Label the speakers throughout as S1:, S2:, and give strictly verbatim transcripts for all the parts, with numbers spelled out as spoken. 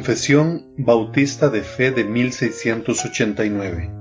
S1: Confesión Bautista de Fe de mil seiscientos ochenta y nueve.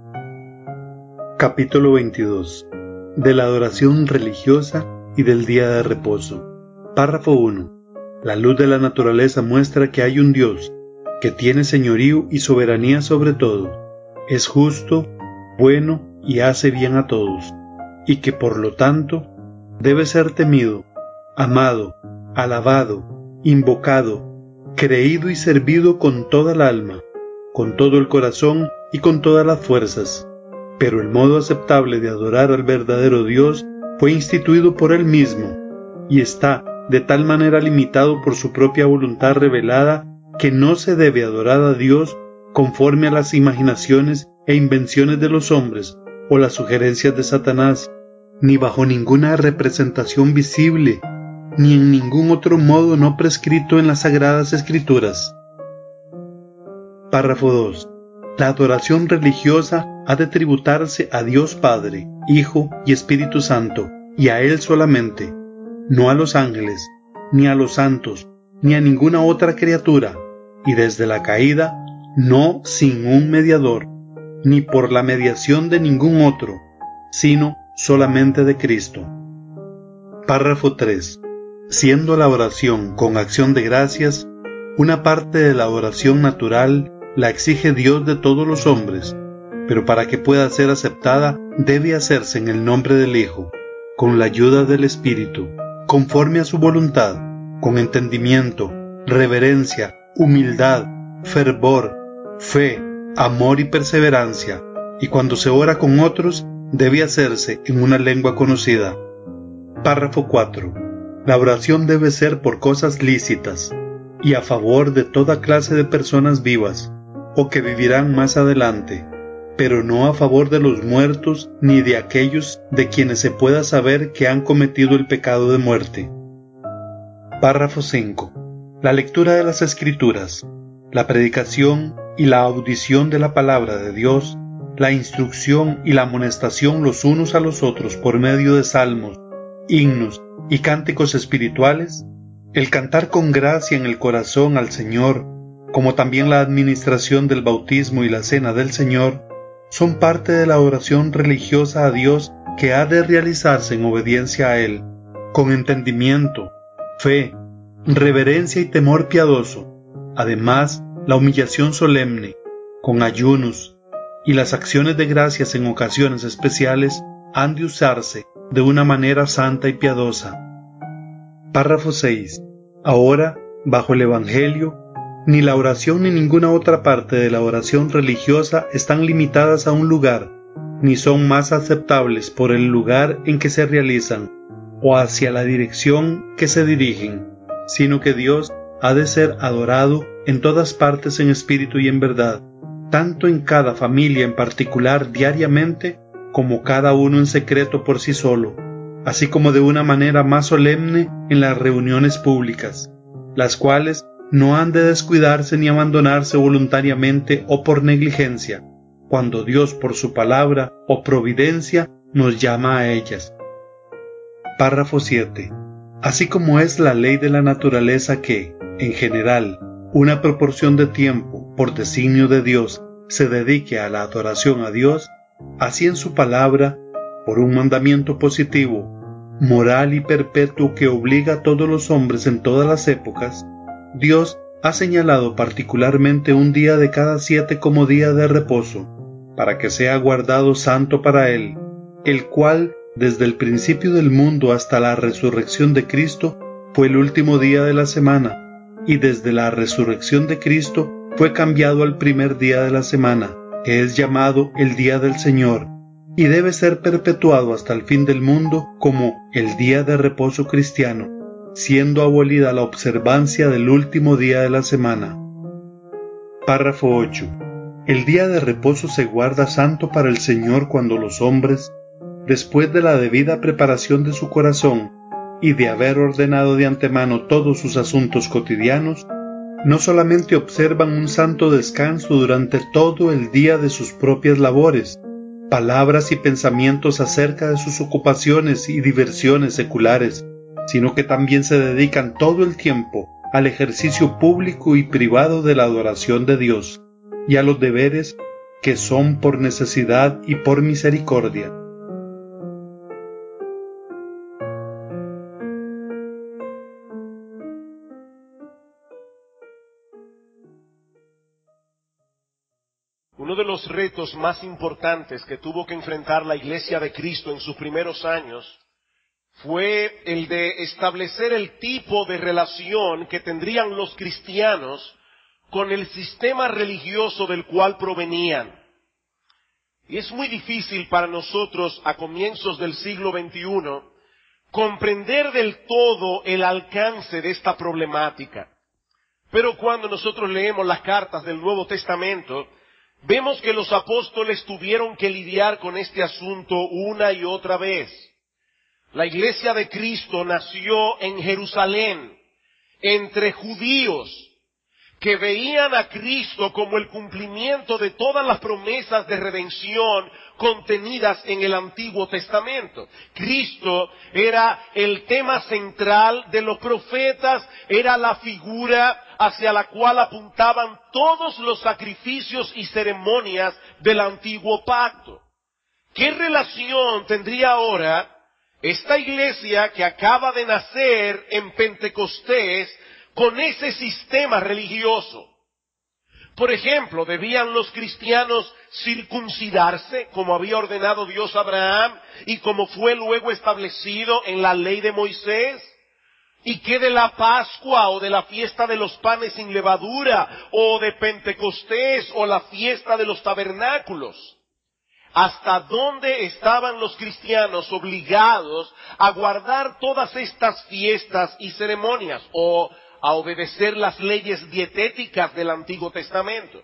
S1: Capítulo veintidós. De la adoración religiosa y del día de reposo. Párrafo uno. La luz de la naturaleza muestra que hay un Dios, que tiene señorío y soberanía sobre todo, es justo, bueno y hace bien a todos, y que por lo tanto debe ser temido, amado, alabado, invocado, creído y servido con toda el alma, con todo el corazón y con todas las fuerzas. Pero el modo aceptable de adorar al verdadero Dios fue instituido por Él mismo, y está de tal manera limitado por su propia voluntad revelada que no se debe adorar a Dios conforme a las imaginaciones e invenciones de los hombres o las sugerencias de Satanás, ni bajo ninguna representación visible, ni en ningún otro modo no prescrito en las Sagradas Escrituras. Párrafo dos. La adoración religiosa ha de tributarse a Dios Padre, Hijo y Espíritu Santo, y a Él solamente, no a los ángeles, ni a los santos, ni a ninguna otra criatura, y desde la caída, no sin un mediador, ni por la mediación de ningún otro, sino solamente de Cristo. Párrafo tres. Siendo la oración con acción de gracias, una parte de la oración natural la exige Dios de todos los hombres, pero para que pueda ser aceptada debe hacerse en el nombre del Hijo, con la ayuda del Espíritu, conforme a su voluntad, con entendimiento, reverencia, humildad, fervor, fe, amor y perseverancia, y cuando se ora con otros, debe hacerse en una lengua conocida. Párrafo cuatro. La oración debe ser por cosas lícitas, y a favor de toda clase de personas vivas, o que vivirán más adelante, pero no a favor de los muertos ni de aquellos de quienes se pueda saber que han cometido el pecado de muerte. Párrafo cinco. La lectura de las Escrituras, la predicación y la audición de la palabra de Dios, la instrucción y la amonestación los unos a los otros por medio de salmos, himnos y cánticos espirituales, el cantar con gracia en el corazón al Señor, como también la administración del bautismo y la cena del Señor, son parte de la oración religiosa a Dios que ha de realizarse en obediencia a Él, con entendimiento, fe, reverencia y temor piadoso. Además, la humillación solemne, con ayunos, y las acciones de gracias en ocasiones especiales han de usarse de una manera santa y piadosa. Párrafo seis. Ahora, bajo el Evangelio, ni la oración ni ninguna otra parte de la oración religiosa están limitadas a un lugar, ni son más aceptables por el lugar en que se realizan, o hacia la dirección que se dirigen, sino que Dios ha de ser adorado en todas partes en espíritu y en verdad, tanto en cada familia en particular diariamente, como cada uno en secreto por sí solo, así como de una manera más solemne en las reuniones públicas, las cuales no han de descuidarse ni abandonarse voluntariamente o por negligencia, cuando Dios por su palabra o providencia nos llama a ellas. Párrafo siete. Así como es la ley de la naturaleza que, en general, una proporción de tiempo, por designio de Dios, se dedique a la adoración a Dios, así en su palabra, por un mandamiento positivo, moral y perpetuo que obliga a todos los hombres en todas las épocas, Dios ha señalado particularmente un día de cada siete como día de reposo, para que sea guardado santo para Él, el cual, desde el principio del mundo hasta la resurrección de Cristo, fue el último día de la semana, y desde la resurrección de Cristo fue cambiado al primer día de la semana, que es llamado el Día del Señor, y debe ser perpetuado hasta el fin del mundo como el día de reposo cristiano, siendo abolida la observancia del último día de la semana. Párrafo ocho. El día de reposo se guarda santo para el Señor cuando los hombres, después de la debida preparación de su corazón y de haber ordenado de antemano todos sus asuntos cotidianos, no solamente observan un santo descanso durante todo el día de sus propias labores, palabras y pensamientos acerca de sus ocupaciones y diversiones seculares, sino que también se dedican todo el tiempo al ejercicio público y privado de la adoración de Dios y a los deberes que son por necesidad y por misericordia.
S2: Uno de los retos más importantes que tuvo que enfrentar la Iglesia de Cristo en sus primeros años fue el de establecer el tipo de relación que tendrían los cristianos con el sistema religioso del cual provenían. Y es muy difícil para nosotros, a comienzos del siglo veintiuno, comprender del todo el alcance de esta problemática. Pero cuando nosotros leemos las cartas del Nuevo Testamento, vemos que los apóstoles tuvieron que lidiar con este asunto una y otra vez. La Iglesia de Cristo nació en Jerusalén, entre judíos que veían a Cristo como el cumplimiento de todas las promesas de redención contenidas en el Antiguo Testamento. Cristo era el tema central de los profetas, era la figura hacia la cual apuntaban todos los sacrificios y ceremonias del Antiguo Pacto. ¿Qué relación tendría ahora esta iglesia que acaba de nacer en Pentecostés con ese sistema religioso? Por ejemplo, ¿debían los cristianos circuncidarse como había ordenado Dios a Abraham y como fue luego establecido en la ley de Moisés? ¿Y qué de la Pascua o de la fiesta de los panes sin levadura o de Pentecostés o la fiesta de los tabernáculos? ¿Hasta dónde estaban los cristianos obligados a guardar todas estas fiestas y ceremonias o a obedecer las leyes dietéticas del Antiguo Testamento?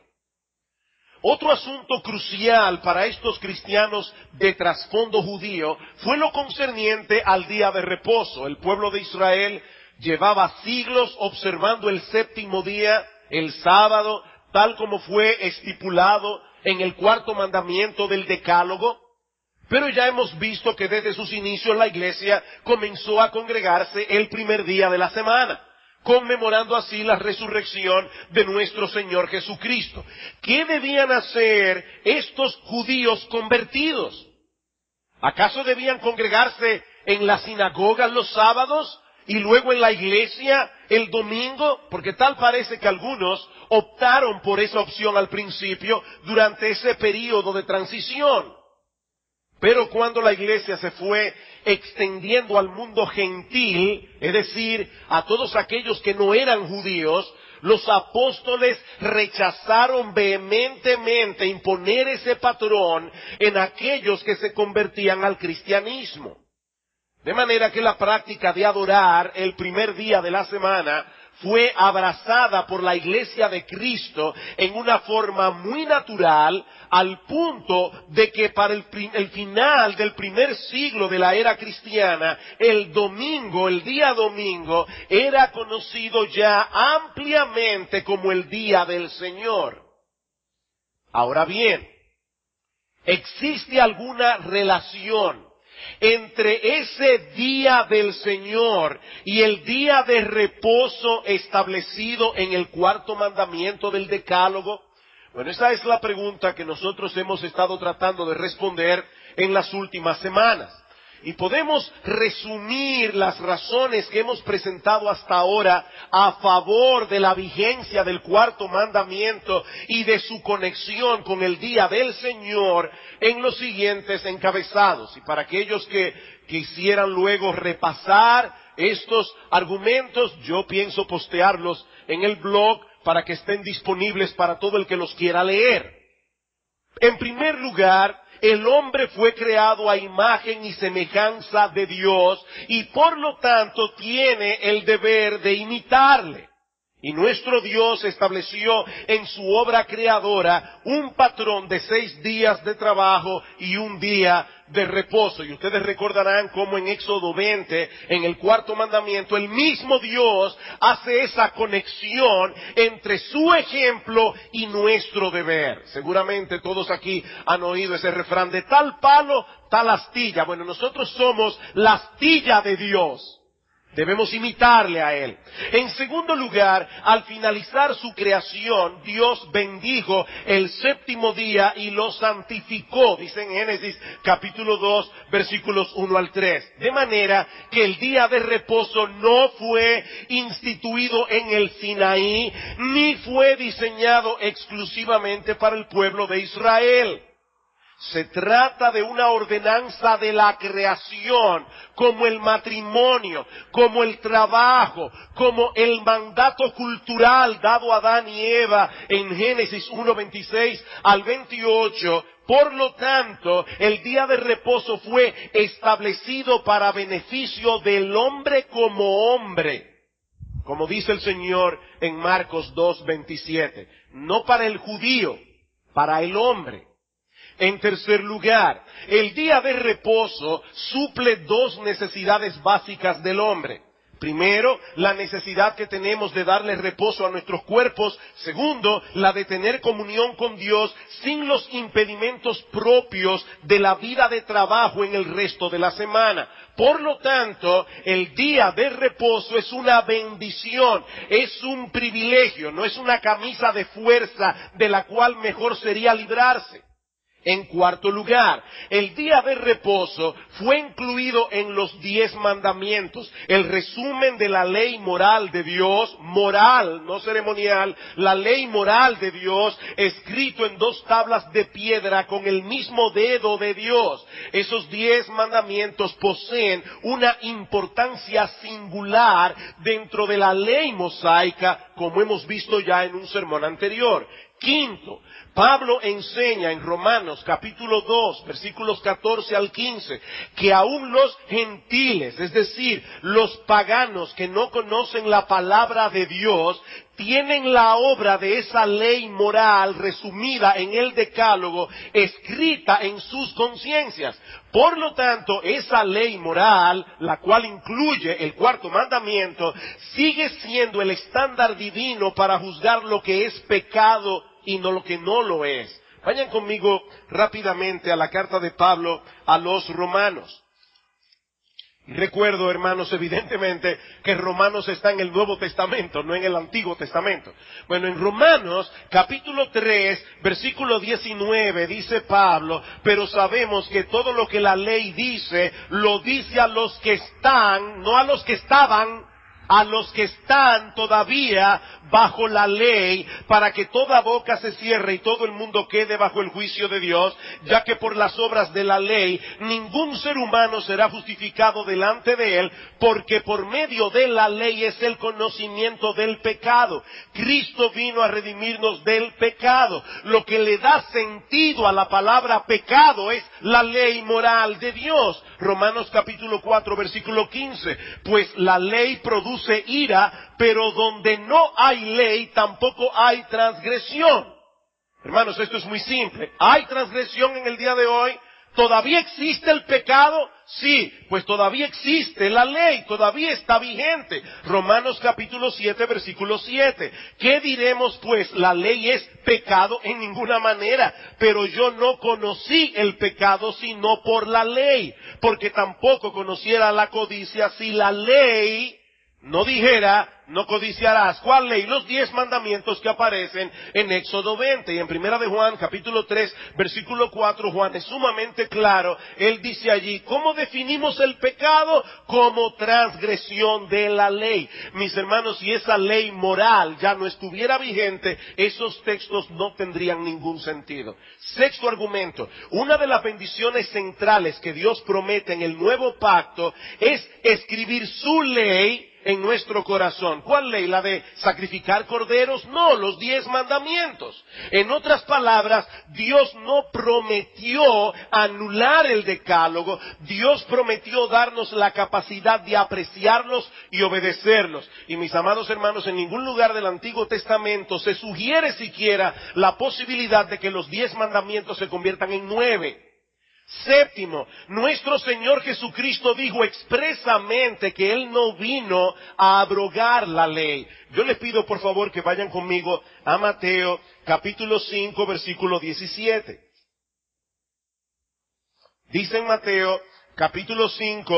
S2: Otro asunto crucial para estos cristianos de trasfondo judío fue lo concerniente al día de reposo. El pueblo de Israel llevaba siglos observando el séptimo día, el sábado, tal como fue estipulado en el cuarto mandamiento del Decálogo. Pero ya hemos visto que desde sus inicios la iglesia comenzó a congregarse el primer día de la semana, conmemorando así la resurrección de nuestro Señor Jesucristo. ¿Qué debían hacer estos judíos convertidos? ¿Acaso debían congregarse en la sinagoga los sábados y luego en la iglesia el domingo? Porque tal parece que algunos optaron por esa opción al principio durante ese período de transición. Pero cuando la iglesia se fue extendiendo al mundo gentil, es decir, a todos aquellos que no eran judíos, los apóstoles rechazaron vehementemente imponer ese patrón en aquellos que se convertían al cristianismo. De manera que la práctica de adorar el primer día de la semana fue abrazada por la Iglesia de Cristo en una forma muy natural, al punto de que para el, el final del primer siglo de la era cristiana, el domingo, el día domingo, era conocido ya ampliamente como el Día del Señor. Ahora bien, ¿existe alguna relación entre ese día del Señor y el día de reposo establecido en el cuarto mandamiento del Decálogo? Bueno, esa es la pregunta que nosotros hemos estado tratando de responder en las últimas semanas. Y podemos resumir las razones que hemos presentado hasta ahora a favor de la vigencia del cuarto mandamiento y de su conexión con el día del Señor en los siguientes encabezados. Y para aquellos que quisieran luego repasar estos argumentos, yo pienso postearlos en el blog para que estén disponibles para todo el que los quiera leer. En primer lugar, el hombre fue creado a imagen y semejanza de Dios y por lo tanto tiene el deber de imitarle. Y nuestro Dios estableció en su obra creadora un patrón de seis días de trabajo y un día de reposo. Y ustedes recordarán cómo en Éxodo veinte, en el cuarto mandamiento, el mismo Dios hace esa conexión entre su ejemplo y nuestro deber. Seguramente todos aquí han oído ese refrán de tal palo, tal astilla. Bueno, nosotros somos la astilla de Dios. Debemos imitarle a Él. En segundo lugar, al finalizar su creación, Dios bendijo el séptimo día y lo santificó, dice en Génesis capítulo dos, versículos uno al tres. De manera que el día de reposo no fue instituido en el Sinaí, ni fue diseñado exclusivamente para el pueblo de Israel. Se trata de una ordenanza de la creación, como el matrimonio, como el trabajo, como el mandato cultural dado a Adán y Eva en Génesis uno, veintiséis al veintiocho. Por lo tanto, el día de reposo fue establecido para beneficio del hombre como hombre, como dice el Señor en Marcos dos, veintisiete. No para el judío, para el hombre. En tercer lugar, el día de reposo suple dos necesidades básicas del hombre. Primero, la necesidad que tenemos de darle reposo a nuestros cuerpos. Segundo, la de tener comunión con Dios sin los impedimentos propios de la vida de trabajo en el resto de la semana. Por lo tanto, el día de reposo es una bendición, es un privilegio, no es una camisa de fuerza de la cual mejor sería librarse. En cuarto lugar, el día de reposo fue incluido en los diez mandamientos, el resumen de la ley moral de Dios, moral, no ceremonial, la ley moral de Dios, escrito en dos tablas de piedra con el mismo dedo de Dios. Esos diez mandamientos poseen una importancia singular dentro de la ley mosaica, como hemos visto ya en un sermón anterior. Quinto, Pablo enseña en Romanos capítulo dos, versículos catorce al quince, que aún los gentiles, es decir, los paganos que no conocen la palabra de Dios, tienen la obra de esa ley moral resumida en el Decálogo, escrita en sus conciencias. Por lo tanto, esa ley moral, la cual incluye el cuarto mandamiento, sigue siendo el estándar divino para juzgar lo que es pecado y no lo que no lo es. Vayan conmigo rápidamente a la carta de Pablo a los romanos. Recuerdo, hermanos, evidentemente que Romanos está en el Nuevo Testamento, no en el Antiguo Testamento. Bueno, en Romanos capítulo tres, versículo diecinueve, dice Pablo: pero sabemos que todo lo que la ley dice, lo dice a los que están, no a los que estaban, a los que están todavía bajo la ley, para que toda boca se cierre y todo el mundo quede bajo el juicio de Dios, ya que por las obras de la ley ningún ser humano será justificado delante de él, porque por medio de la ley es el conocimiento del pecado. Cristo vino a redimirnos del pecado. Lo que le da sentido a la palabra pecado es la ley moral de Dios. Romanos capítulo cuatro, versículo quince. Pues la ley produce ira, pero donde no hay ley tampoco hay transgresión. Hermanos, esto es muy simple. ¿Hay transgresión en el día de hoy? ¿Todavía existe el pecado? Sí, pues todavía existe la ley, todavía está vigente. Romanos capítulo siete, versículo siete. ¿Qué diremos pues? La ley es pecado en ninguna manera, pero yo no conocí el pecado sino por la ley, porque tampoco conociera la codicia si la ley no dijera, no codiciarás. ¿Cuál ley? Los diez mandamientos que aparecen en Éxodo veinte. Y en Primera de Juan, capítulo tres, versículo cuatro, Juan es sumamente claro. Él dice allí, ¿cómo definimos el pecado? Como transgresión de la ley. Mis hermanos, si esa ley moral ya no estuviera vigente, esos textos no tendrían ningún sentido. Sexto argumento. Una de las bendiciones centrales que Dios promete en el nuevo pacto es escribir su ley en nuestro corazón. ¿Cuál ley? ¿La de sacrificar corderos? No, los diez mandamientos. En otras palabras, Dios no prometió anular el decálogo, Dios prometió darnos la capacidad de apreciarlos y obedecerlos. Y mis amados hermanos, en ningún lugar del Antiguo Testamento se sugiere siquiera la posibilidad de que los diez mandamientos se conviertan en nueve. Séptimo, nuestro Señor Jesucristo dijo expresamente que Él no vino a abrogar la ley. Yo les pido por favor que vayan conmigo a Mateo capítulo cinco, versículo diecisiete. Dice en Mateo capítulo cinco,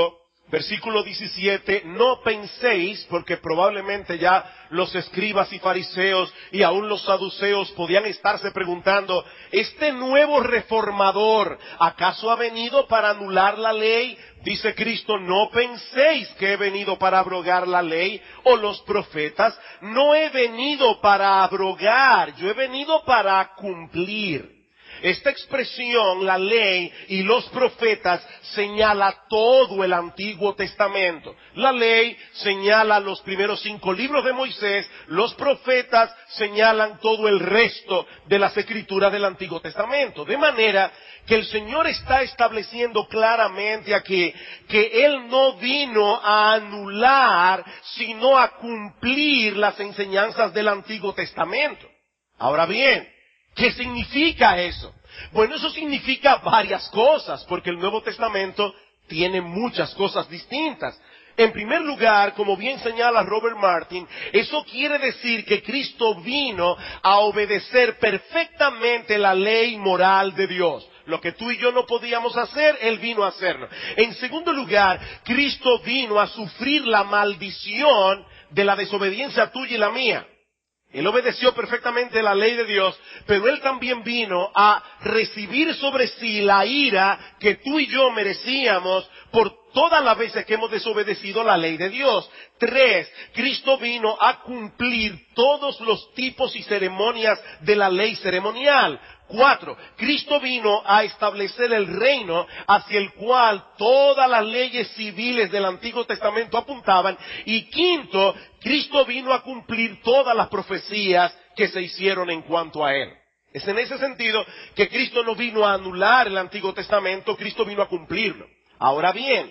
S2: Versículo diecisiete, no penséis, porque probablemente ya los escribas y fariseos y aún los saduceos podían estarse preguntando, ¿este nuevo reformador acaso ha venido para anular la ley? Dice Cristo, no penséis que he venido para abrogar la ley o los profetas. No he venido para abrogar, yo he venido para cumplir. Esta expresión, la ley y los profetas, señala todo el Antiguo Testamento. La ley señala los primeros cinco libros de Moisés, los profetas señalan todo el resto de las escrituras del Antiguo Testamento. De manera que el Señor está estableciendo claramente aquí que Él no vino a anular, sino a cumplir las enseñanzas del Antiguo Testamento. Ahora bien, ¿qué significa eso? Bueno, eso significa varias cosas, porque el Nuevo Testamento tiene muchas cosas distintas. En primer lugar, como bien señala Robert Martin, eso quiere decir que Cristo vino a obedecer perfectamente la ley moral de Dios. Lo que tú y yo no podíamos hacer, Él vino a hacerlo. En segundo lugar, Cristo vino a sufrir la maldición de la desobediencia tuya y la mía. Él obedeció perfectamente la ley de Dios, pero Él también vino a recibir sobre sí la ira que tú y yo merecíamos por todas las veces que hemos desobedecido la ley de Dios. Tres, Cristo vino a cumplir todos los tipos y ceremonias de la ley ceremonial. Cuatro, Cristo vino a establecer el reino hacia el cual todas las leyes civiles del Antiguo Testamento apuntaban. Y quinto, Cristo vino a cumplir todas las profecías que se hicieron en cuanto a Él. Es en ese sentido que Cristo no vino a anular el Antiguo Testamento, Cristo vino a cumplirlo. Ahora bien,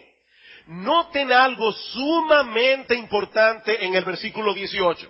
S2: noten algo sumamente importante en el versículo dieciocho.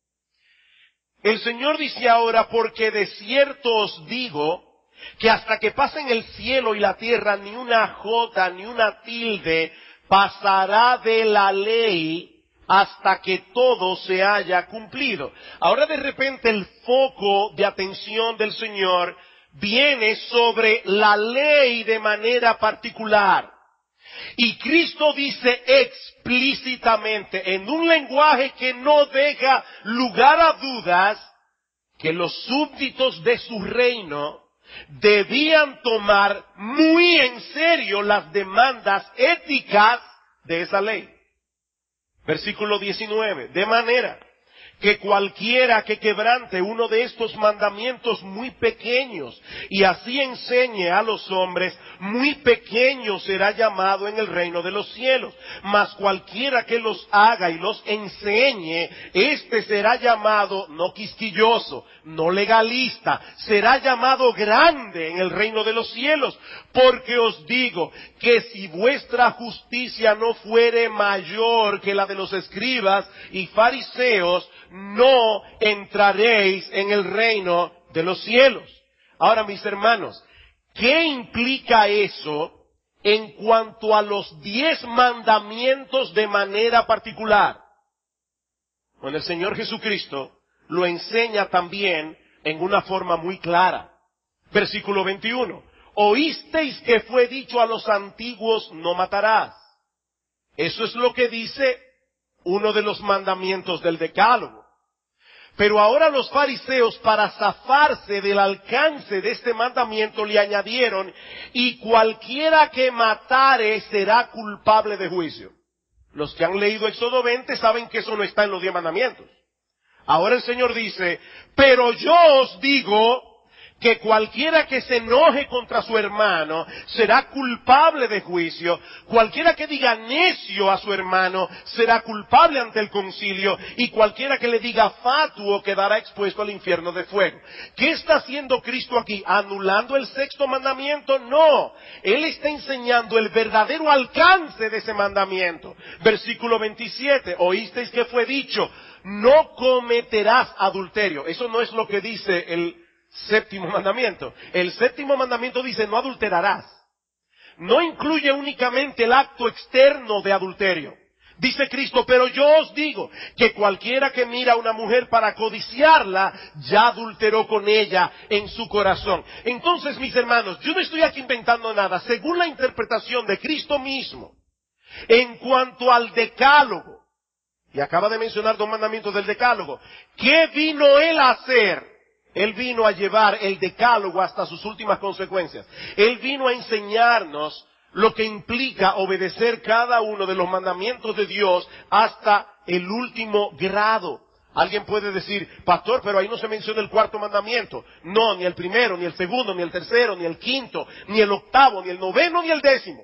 S2: El Señor dice ahora, porque de cierto os digo, que hasta que pasen el cielo y la tierra, ni una jota, ni una tilde pasará de la ley hasta que todo se haya cumplido. Ahora de repente el foco de atención del Señor viene sobre la ley de manera particular. Y Cristo dice explícitamente, en un lenguaje que no deja lugar a dudas, que los súbditos de su reino debían tomar muy en serio las demandas éticas de esa ley. Versículo diecinueve, de manera que cualquiera que quebrante uno de estos mandamientos muy pequeños y así enseñe a los hombres, muy pequeño será llamado en el reino de los cielos. Mas cualquiera que los haga y los enseñe, éste será llamado no quisquilloso, no legalista, será llamado grande en el reino de los cielos. Porque os digo que si vuestra justicia no fuere mayor que la de los escribas y fariseos, no entraréis en el reino de los cielos. Ahora, mis hermanos, ¿qué implica eso en cuanto a los diez mandamientos de manera particular? Bueno, el Señor Jesucristo lo enseña también en una forma muy clara. Versículo veintiuno. Oísteis que fue dicho a los antiguos, no matarás. Eso es lo que dice uno de los mandamientos del Decálogo. Pero ahora los fariseos, para zafarse del alcance de este mandamiento, le añadieron, y cualquiera que matare será culpable de juicio. Los que han leído Éxodo veinte saben que eso no está en los diez mandamientos. Ahora el Señor dice, pero yo os digo que cualquiera que se enoje contra su hermano será culpable de juicio. Cualquiera que diga necio a su hermano será culpable ante el concilio. Y cualquiera que le diga fatuo quedará expuesto al infierno de fuego. ¿Qué está haciendo Cristo aquí? ¿Anulando el sexto mandamiento? No. Él está enseñando el verdadero alcance de ese mandamiento. Versículo veintisiete. Oísteis que fue dicho, no cometerás adulterio. Eso no es lo que dice el séptimo mandamiento. El séptimo mandamiento dice no adulterarás. No incluye únicamente el acto externo de adulterio. Dice Cristo, pero yo os digo que cualquiera que mira a una mujer para codiciarla, ya adulteró con ella en su corazón. Entonces, mis hermanos, yo no estoy aquí inventando nada. Según la interpretación de Cristo mismo, En cuanto al decálogo, y acaba de mencionar dos mandamientos del decálogo, ¿qué vino él a hacer? Él vino a llevar el decálogo hasta sus últimas consecuencias. Él vino a enseñarnos lo que implica obedecer cada uno de los mandamientos de Dios hasta el último grado. Alguien puede decir, pastor, pero ahí no se menciona el cuarto mandamiento. No, ni el primero, ni el segundo, ni el tercero, ni el quinto, ni el octavo, ni el noveno, ni el décimo.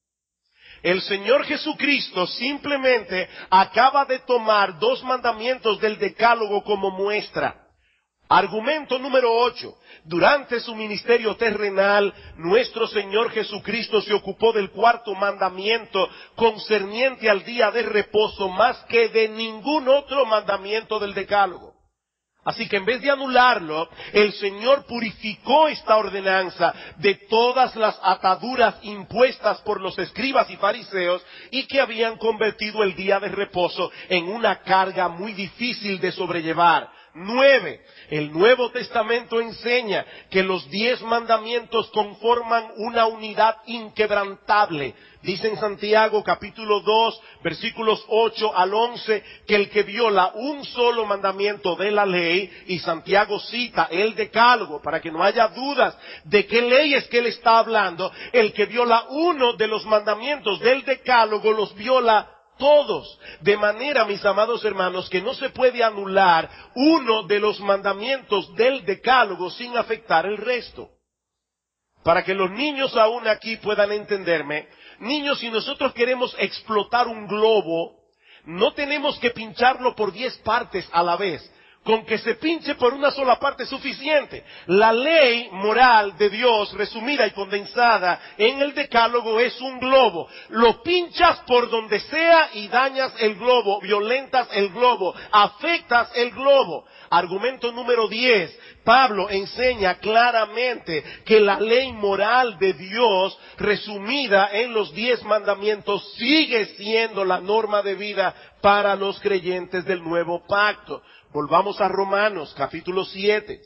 S2: El Señor Jesucristo simplemente acaba de tomar dos mandamientos del decálogo como muestra. Argumento número ocho. Durante su ministerio terrenal, nuestro Señor Jesucristo se ocupó del cuarto mandamiento concerniente al día de reposo más que de ningún otro mandamiento del decálogo. Así que en vez de anularlo, el Señor purificó esta ordenanza de todas las ataduras impuestas por los escribas y fariseos y que habían convertido el día de reposo en una carga muy difícil de sobrellevar. Nueve. El Nuevo Testamento enseña que los diez mandamientos conforman una unidad inquebrantable. Dice en Santiago capítulo dos, versículos ocho al once, que el que viola un solo mandamiento de la ley, y Santiago cita el decálogo para que no haya dudas de qué ley es que él está hablando, el que viola uno de los mandamientos del decálogo los viola todos, de manera, mis amados hermanos, que no se puede anular uno de los mandamientos del decálogo sin afectar el resto. Para que los niños aún aquí puedan entenderme, niños, si nosotros queremos explotar un globo, no tenemos que pincharlo por diez partes a la vez. Con que se pinche por una sola parte es suficiente. La ley moral de Dios, resumida y condensada en el decálogo, es un globo. Lo pinchas por donde sea y dañas el globo, violentas el globo, afectas el globo. Argumento número diez. Pablo enseña claramente que la ley moral de Dios, resumida en los diez mandamientos, sigue siendo la norma de vida para los creyentes del nuevo pacto. Volvamos a Romanos capítulo siete.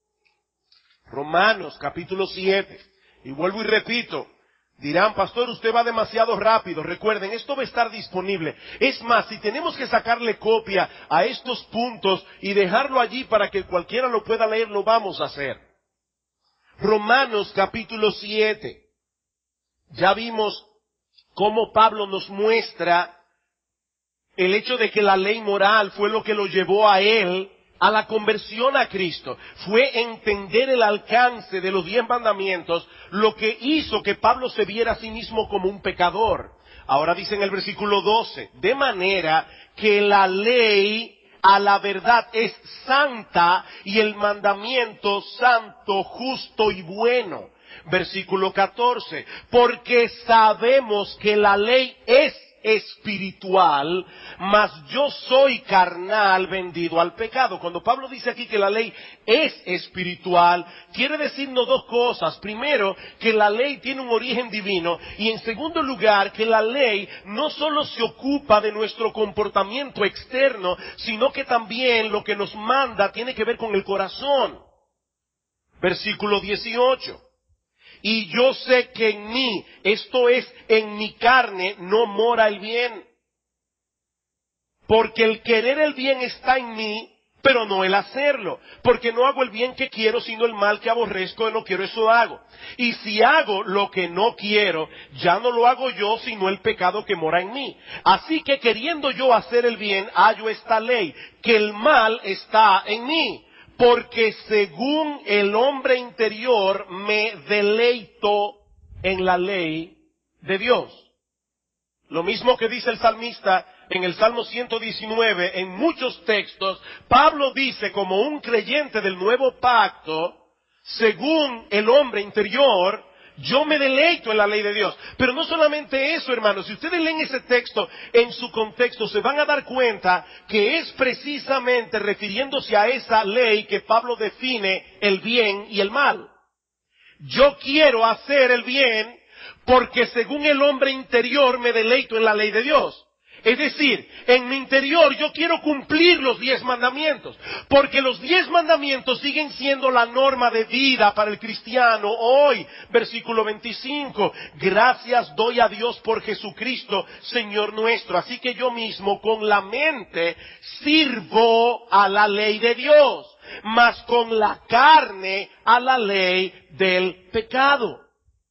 S2: Romanos capítulo siete. Y vuelvo y repito, dirán, pastor, usted va demasiado rápido. Recuerden, esto va a estar disponible. Es más, si tenemos que sacarle copia a estos puntos y dejarlo allí para que cualquiera lo pueda leer, lo vamos a hacer. Romanos capítulo siete. Ya vimos cómo Pablo nos muestra el hecho de que la ley moral fue lo que lo llevó a él a la conversión a Cristo. Fue entender el alcance de los diez mandamientos lo que hizo que Pablo se viera a sí mismo como un pecador. Ahora dice en el versículo doce, de manera que la ley a la verdad es santa y el mandamiento santo, justo y bueno. Versículo catorce, porque sabemos que la ley es espiritual, mas yo soy carnal, vendido al pecado. Cuando Pablo dice aquí que la ley es espiritual, quiere decirnos dos cosas. Primero, que la ley tiene un origen divino, y en segundo lugar, que la ley no solo se ocupa de nuestro comportamiento externo, sino que también lo que nos manda tiene que ver con el corazón. Versículo dieciocho. Y yo sé que en mí, esto es, en mi carne, no mora el bien. Porque el querer el bien está en mí, pero no el hacerlo. Porque no hago el bien que quiero, sino el mal que aborrezco, no quiero, eso hago. Y si hago lo que no quiero, ya no lo hago yo, sino el pecado que mora en mí. Así que queriendo yo hacer el bien, hallo esta ley, que el mal está en mí. Porque según el hombre interior me deleito en la ley de Dios. Lo mismo que dice el salmista en el Salmo ciento diecinueve, en muchos textos, Pablo dice como un creyente del nuevo pacto, según el hombre interior, yo me deleito en la ley de Dios. Pero no solamente eso, hermanos. Si ustedes leen ese texto en su contexto, se van a dar cuenta que es precisamente refiriéndose a esa ley que Pablo define el bien y el mal. Yo quiero hacer el bien porque según el hombre interior me deleito en la ley de Dios. Es decir, en mi interior yo quiero cumplir los diez mandamientos, porque los diez mandamientos siguen siendo la norma de vida para el cristiano hoy. Versículo veinticinco, gracias doy a Dios por Jesucristo, Señor nuestro. Así que yo mismo con la mente sirvo a la ley de Dios, mas con la carne a la ley del pecado.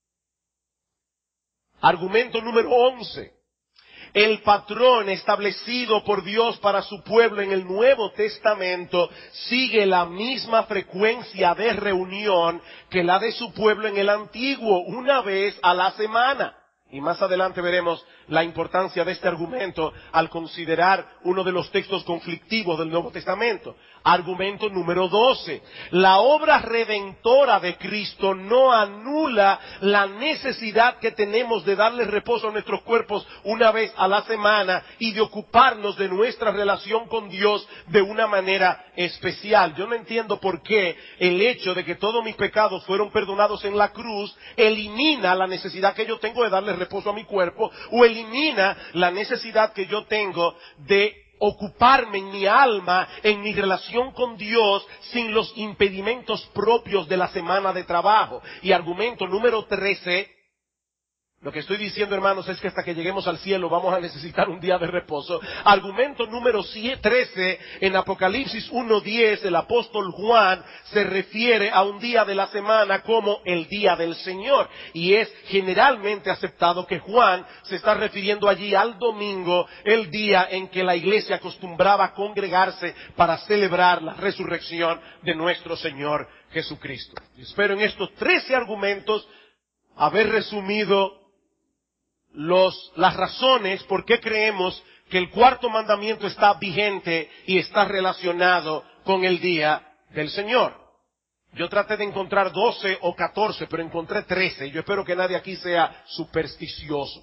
S2: Argumento número once. El patrón establecido por Dios para su pueblo en el Nuevo Testamento sigue la misma frecuencia de reunión que la de su pueblo en el Antiguo, una vez a la semana. Y más adelante veremos la importancia de este argumento al considerar uno de los textos conflictivos del Nuevo Testamento. Argumento número doce. La obra redentora de Cristo no anula la necesidad que tenemos de darle reposo a nuestros cuerpos una vez a la semana y de ocuparnos de nuestra relación con Dios de una manera especial. Yo no entiendo por qué el hecho de que todos mis pecados fueron perdonados en la cruz elimina la necesidad que yo tengo de darle reposo a mi cuerpo, o elimina la necesidad que yo tengo de ocuparme en mi alma, en mi relación con Dios, sin los impedimentos propios de la semana de trabajo. Y argumento número trece, lo que estoy diciendo, hermanos, es que hasta que lleguemos al cielo vamos a necesitar un día de reposo. Argumento número trece, en Apocalipsis uno diez, el apóstol Juan se refiere a un día de la semana como el día del Señor. Y es generalmente aceptado que Juan se está refiriendo allí al domingo, el día en que la iglesia acostumbraba a congregarse para celebrar la resurrección de nuestro Señor Jesucristo. Y espero en estos trece argumentos haber resumido Los, las razones por qué creemos que el cuarto mandamiento está vigente y está relacionado con el día del Señor. Yo traté de encontrar doce o catorce, pero encontré trece. Yo espero que nadie aquí sea supersticioso.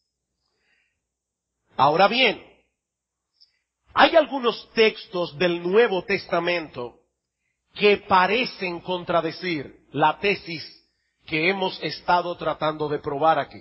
S2: Ahora bien, hay algunos textos del Nuevo Testamento que parecen contradecir la tesis que hemos estado tratando de probar aquí.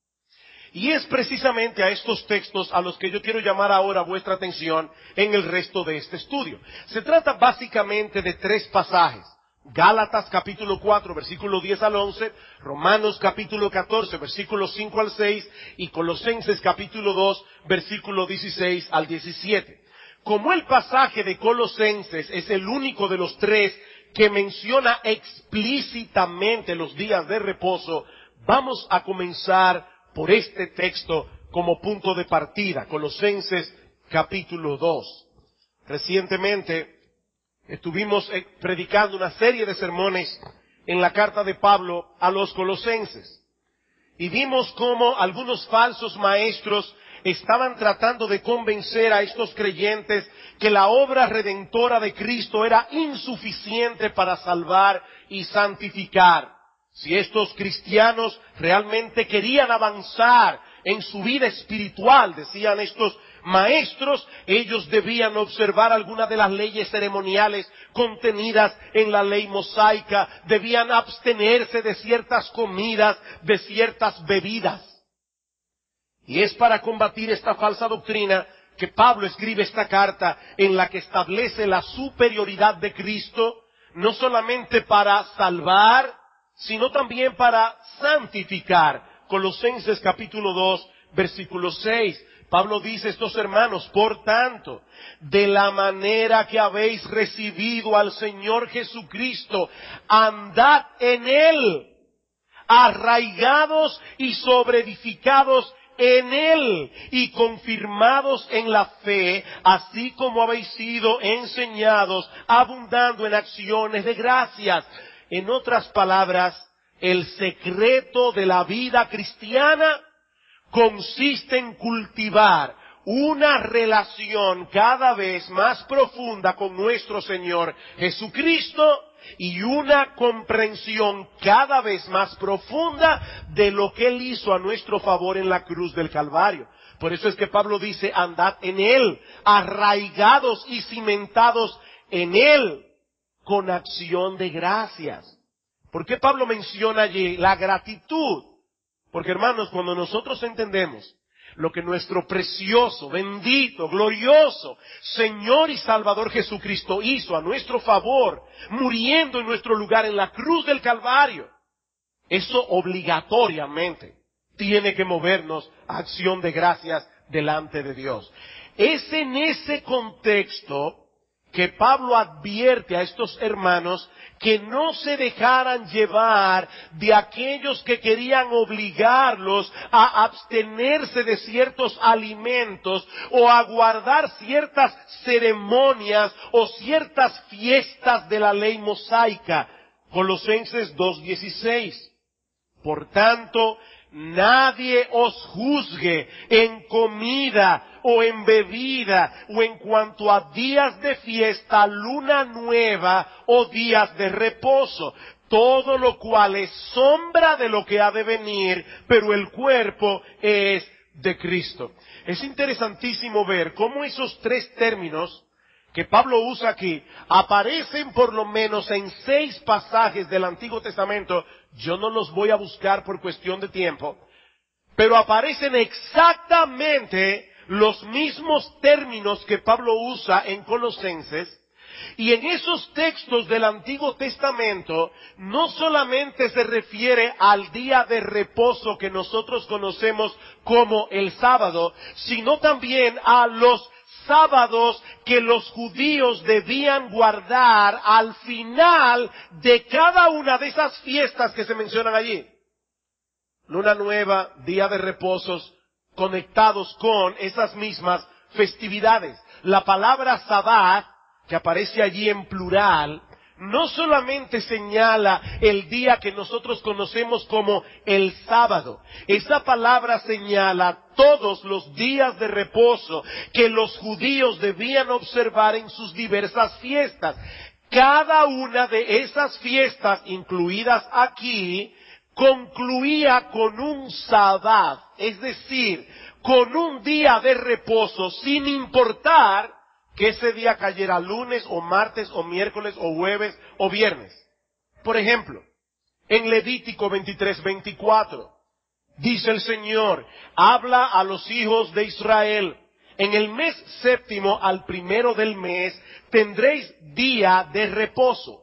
S2: Y es precisamente a estos textos a los que yo quiero llamar ahora vuestra atención en el resto de este estudio. Se trata básicamente de tres pasajes. Gálatas capítulo cuatro, versículo diez al once, Romanos capítulo catorce, versículos cinco al seis, y Colosenses capítulo dos, versículo dieciséis al diecisiete. Como el pasaje de Colosenses es el único de los tres que menciona explícitamente los días de reposo, vamos a comenzar por este texto como punto de partida, Colosenses capítulo dos. Recientemente estuvimos predicando una serie de sermones en la carta de Pablo a los colosenses. Y vimos cómo algunos falsos maestros estaban tratando de convencer a estos creyentes que la obra redentora de Cristo era insuficiente para salvar y santificar. Si estos cristianos realmente querían avanzar en su vida espiritual, decían estos maestros, ellos debían observar algunas de las leyes ceremoniales contenidas en la ley mosaica, debían abstenerse de ciertas comidas, de ciertas bebidas. Y es para combatir esta falsa doctrina que Pablo escribe esta carta en la que establece la superioridad de Cristo, no solamente para salvar, sino también para santificar. Colosenses capítulo dos, versículo seis. Pablo dice, estos hermanos, por tanto, de la manera que habéis recibido al Señor Jesucristo, andad en Él, arraigados y sobreedificados en Él, y confirmados en la fe, así como habéis sido enseñados, abundando en acciones de gracias. En otras palabras, el secreto de la vida cristiana consiste en cultivar una relación cada vez más profunda con nuestro Señor Jesucristo y una comprensión cada vez más profunda de lo que Él hizo a nuestro favor en la cruz del Calvario. Por eso es que Pablo dice, andad en Él, arraigados y cimentados en Él, con acción de gracias. ¿Por qué Pablo menciona allí la gratitud? Porque, hermanos, cuando nosotros entendemos lo que nuestro precioso, bendito, glorioso Señor y Salvador Jesucristo hizo a nuestro favor, muriendo en nuestro lugar en la cruz del Calvario, eso obligatoriamente tiene que movernos a acción de gracias delante de Dios. Es en ese contexto que Pablo advierte a estos hermanos que no se dejaran llevar de aquellos que querían obligarlos a abstenerse de ciertos alimentos o a guardar ciertas ceremonias o ciertas fiestas de la ley mosaica. Colosenses dos dieciséis. Por tanto, nadie os juzgue en comida o en bebida o en cuanto a días de fiesta, luna nueva o días de reposo, todo lo cual es sombra de lo que ha de venir, pero el cuerpo es de Cristo. Es interesantísimo ver cómo esos tres términos que Pablo usa aquí aparecen por lo menos en seis pasajes del Antiguo Testamento. Yo no los voy a buscar por cuestión de tiempo, pero aparecen exactamente los mismos términos que Pablo usa en Colosenses. Y en esos textos del Antiguo Testamento no solamente se refiere al día de reposo que nosotros conocemos como el sábado, sino también a los sábados que los judíos debían guardar al final de cada una de esas fiestas que se mencionan allí. Luna nueva, día de reposos, conectados con esas mismas festividades. La palabra sabbat, que aparece allí en plural, no solamente señala el día que nosotros conocemos como el sábado. Esa palabra señala todos los días de reposo que los judíos debían observar en sus diversas fiestas. Cada una de esas fiestas incluidas aquí concluía con un sabbat, es decir, con un día de reposo, sin importar que ese día cayera lunes o martes o miércoles o jueves o viernes. Por ejemplo, en Levítico veintitrés veinticuatro, dice el Señor, habla a los hijos de Israel, en el mes séptimo al primero del mes tendréis día de reposo.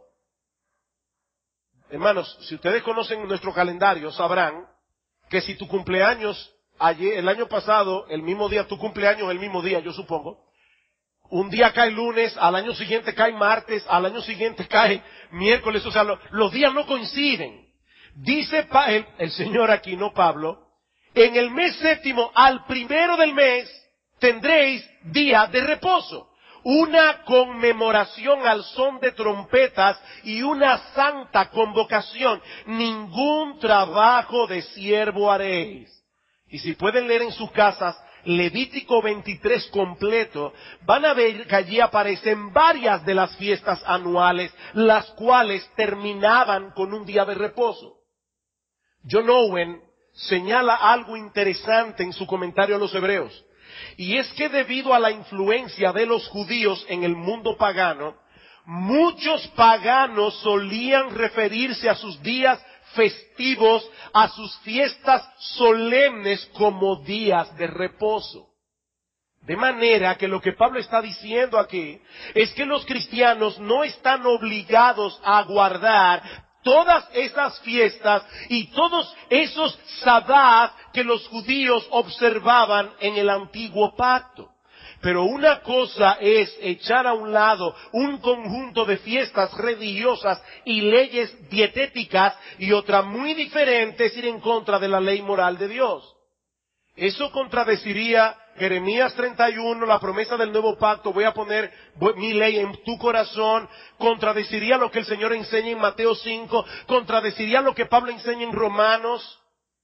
S2: Hermanos, si ustedes conocen nuestro calendario, sabrán que si tu cumpleaños, ayer, el año pasado, el mismo día, tu cumpleaños el mismo día, yo supongo, un día cae lunes, al año siguiente cae martes, al año siguiente cae miércoles, o sea, lo, los días no coinciden. Dice pa, el, el Señor aquí, no Pablo, en el mes séptimo, al primero del mes, tendréis día de reposo. Una conmemoración al son de trompetas y una santa convocación. Ningún trabajo de siervo haréis. Y si pueden leer en sus casas Levítico veintitrés completo, van a ver que allí aparecen varias de las fiestas anuales, las cuales terminaban con un día de reposo. John Owen señala algo interesante en su comentario a los Hebreos, y es que debido a la influencia de los judíos en el mundo pagano, muchos paganos solían referirse a sus días festivos, a sus fiestas solemnes como días de reposo. De manera que lo que Pablo está diciendo aquí es que los cristianos no están obligados a guardar todas esas fiestas y todos esos sabbat que los judíos observaban en el antiguo pacto. Pero una cosa es echar a un lado un conjunto de fiestas religiosas y leyes dietéticas, y otra muy diferente es ir en contra de la ley moral de Dios. Eso contradeciría Jeremías treinta y uno, la promesa del nuevo pacto, voy a poner mi ley en tu corazón, contradeciría lo que el Señor enseña en Mateo cinco, contradeciría lo que Pablo enseña en Romanos,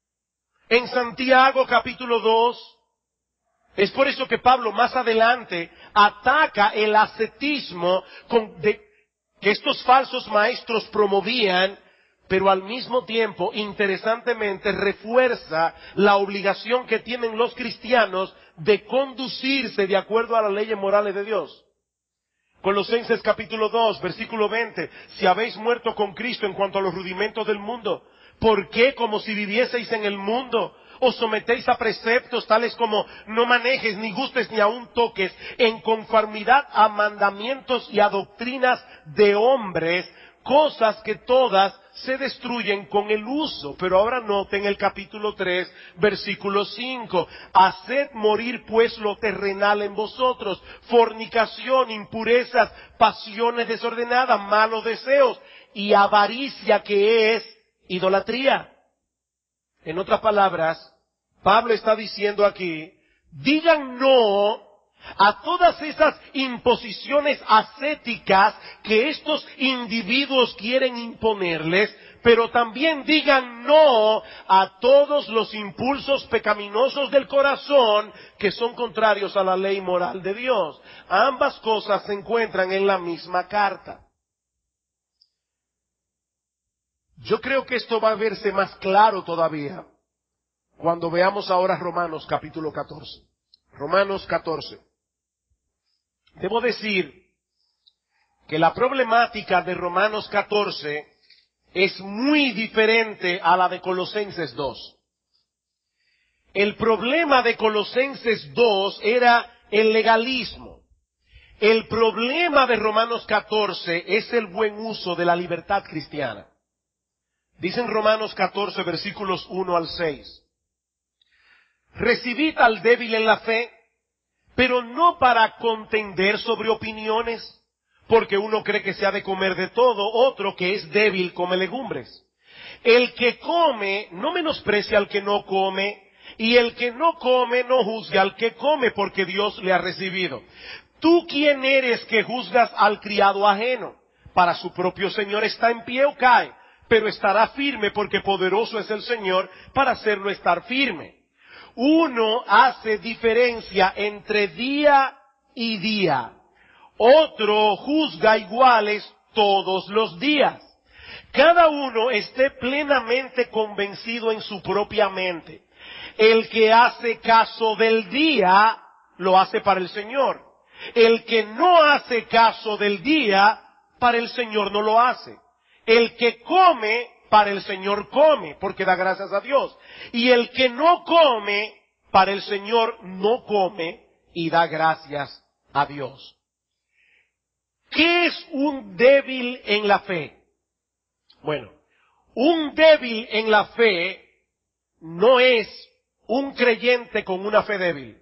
S2: en Santiago capítulo dos. Es por eso que Pablo más adelante ataca el ascetismo con de, que estos falsos maestros promovían, pero al mismo tiempo, interesantemente, refuerza la obligación que tienen los cristianos de conducirse de acuerdo a las leyes morales de Dios. Colosenses capítulo dos, versículo veinte, si habéis muerto con Cristo en cuanto a los rudimentos del mundo, ¿por qué como si vivieseis en el mundo Os sometéis a preceptos tales como no manejes, ni gustes, ni aun toques, en conformidad a mandamientos y a doctrinas de hombres, cosas que todas se destruyen con el uso. Pero ahora noten el capítulo tres, versículo cinco. Haced morir pues lo terrenal en vosotros: fornicación, impurezas, pasiones desordenadas, malos deseos y avaricia, que es idolatría. En otras palabras, Pablo está diciendo aquí, digan no a todas esas imposiciones ascéticas que estos individuos quieren imponerles, pero también digan no a todos los impulsos pecaminosos del corazón que son contrarios a la ley moral de Dios. Ambas cosas se encuentran en la misma carta. Yo creo que esto va a verse más claro todavía cuando veamos ahora Romanos capítulo catorce. Romanos catorce. Debo decir que la problemática de Romanos catorce es muy diferente a la de Colosenses dos. El problema de Colosenses dos era el legalismo. El problema de Romanos catorce es el buen uso de la libertad cristiana. Dice en Romanos catorce, versículos uno al seis. Recibid al débil en la fe, pero no para contender sobre opiniones, porque uno cree que se ha de comer de todo, otro que es débil come legumbres. El que come no menosprecia al que no come, y el que no come no juzgue al que come, porque Dios le ha recibido. ¿Tú quién eres que juzgas al criado ajeno? Para su propio Señor está en pie o cae, pero estará firme, porque poderoso es el Señor para hacerlo estar firme. Uno hace diferencia entre día y día. Otro juzga iguales todos los días. Cada uno esté plenamente convencido en su propia mente. El que hace caso del día, lo hace para el Señor. El que no hace caso del día, para el Señor no lo hace. El que come, para el Señor come, porque da gracias a Dios. Y el que no come, para el Señor no come y da gracias a Dios. ¿Qué es un débil en la fe? Bueno, un débil en la fe no es un creyente con una fe débil.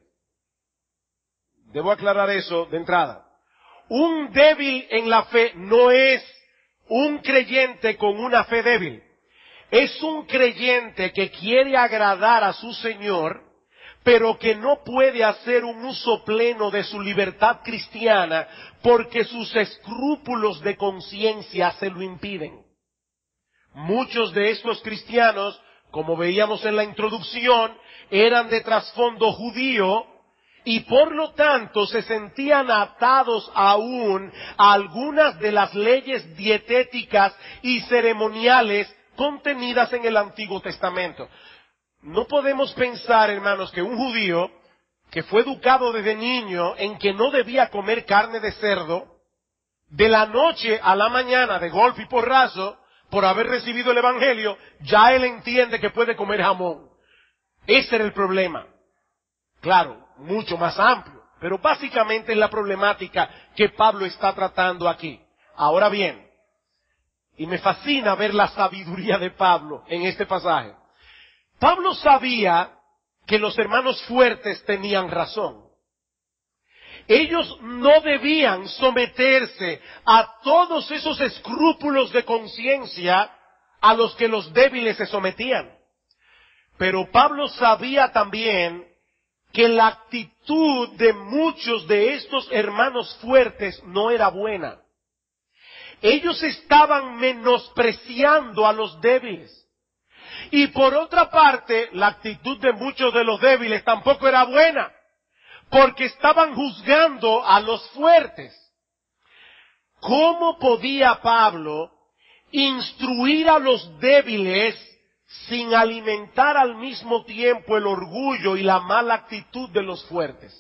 S2: Debo aclarar eso de entrada. Un débil en la fe no es un creyente con una fe débil. Es un creyente que quiere agradar a su Señor, pero que no puede hacer un uso pleno de su libertad cristiana porque sus escrúpulos de conciencia se lo impiden. Muchos de estos cristianos, como veíamos en la introducción, eran de trasfondo judío y por lo tanto se sentían atados aún a algunas de las leyes dietéticas y ceremoniales contenidas en el Antiguo Testamento. No podemos pensar, hermanos, que un judío que fue educado desde niño en que no debía comer carne de cerdo, de la noche a la mañana, de golpe y porrazo, por haber recibido el Evangelio, ya él entiende que puede comer jamón. Ese era el problema. Claro, mucho más amplio, pero básicamente es la problemática que Pablo está tratando aquí. Ahora bien, y me fascina ver la sabiduría de Pablo en este pasaje. Pablo sabía que los hermanos fuertes tenían razón. Ellos no debían someterse a todos esos escrúpulos de conciencia a los que los débiles se sometían. Pero Pablo sabía también que la actitud de muchos de estos hermanos fuertes no era buena. Ellos estaban menospreciando a los débiles. Y por otra parte, la actitud de muchos de los débiles tampoco era buena, porque estaban juzgando a los fuertes. ¿Cómo podía Pablo instruir a los débiles sin alimentar al mismo tiempo el orgullo y la mala actitud de los fuertes?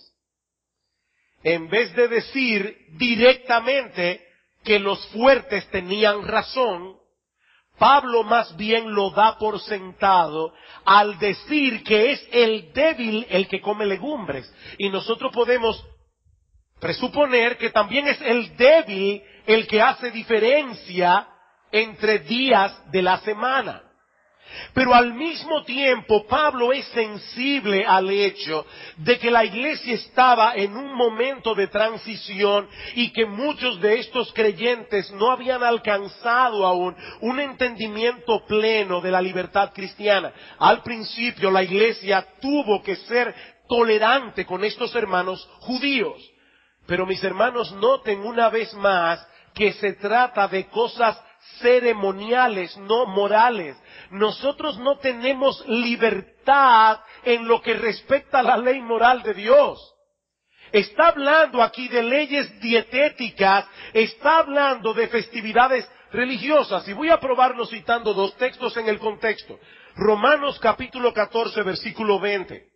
S2: En vez de decir directamente que los fuertes tenían razón, Pablo más bien lo da por sentado al decir que es el débil el que come legumbres. Y nosotros podemos presuponer que también es el débil el que hace diferencia entre días de la semana. Pero al mismo tiempo, Pablo es sensible al hecho de que la iglesia estaba en un momento de transición y que muchos de estos creyentes no habían alcanzado aún un entendimiento pleno de la libertad cristiana. Al principio, la iglesia tuvo que ser tolerante con estos hermanos judíos. Pero mis hermanos, noten una vez más que se trata de cosas ceremoniales, no morales. Nosotros no tenemos libertad en lo que respecta a la ley moral de Dios. Está hablando aquí de leyes dietéticas, está hablando de festividades religiosas. Y voy a probarlo citando dos textos en el contexto. Romanos capítulo catorce, versículo veinte.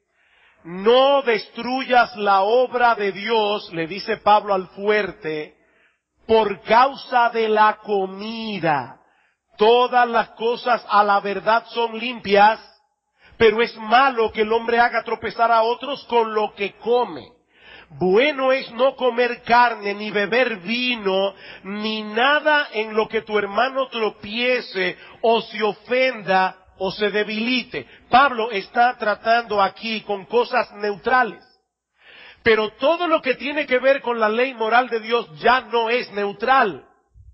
S2: No destruyas la obra de Dios, le dice Pablo al fuerte, por causa de la comida. Todas las cosas a la verdad son limpias, pero es malo que el hombre haga tropezar a otros con lo que come. Bueno es no comer carne, ni beber vino, ni nada en lo que tu hermano tropiece o se ofenda o se debilite. Pablo está tratando aquí con cosas neutrales. Pero todo lo que tiene que ver con la ley moral de Dios ya no es neutral.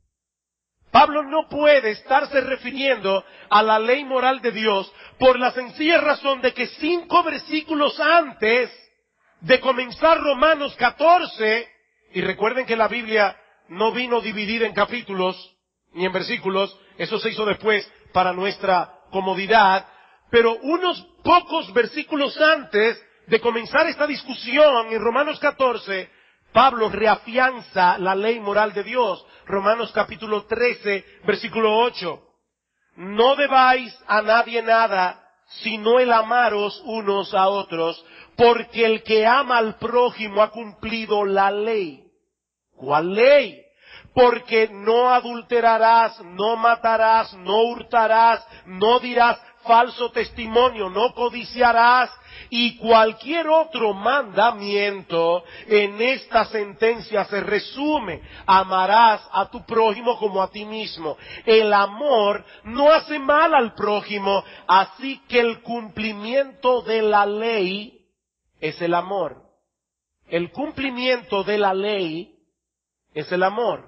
S2: Pablo no puede estarse refiriendo a la ley moral de Dios por la sencilla razón de que cinco versículos antes de comenzar Romanos catorce, y recuerden que la Biblia no vino dividida en capítulos ni en versículos, eso se hizo después para nuestra comodidad, pero unos pocos versículos antes de comenzar esta discusión en Romanos catorce, Pablo reafianza la ley moral de Dios. Romanos capítulo trece, versículo ocho. No debáis a nadie nada, sino el amaros unos a otros, porque el que ama al prójimo ha cumplido la ley. ¿Cuál ley? Porque no adulterarás, no matarás, no hurtarás, no dirás falso testimonio, no codiciarás, y cualquier otro mandamiento en esta sentencia se resume: amarás a tu prójimo como a ti mismo. El amor no hace mal al prójimo, así que el cumplimiento de la ley es el amor. El cumplimiento de la ley es el amor.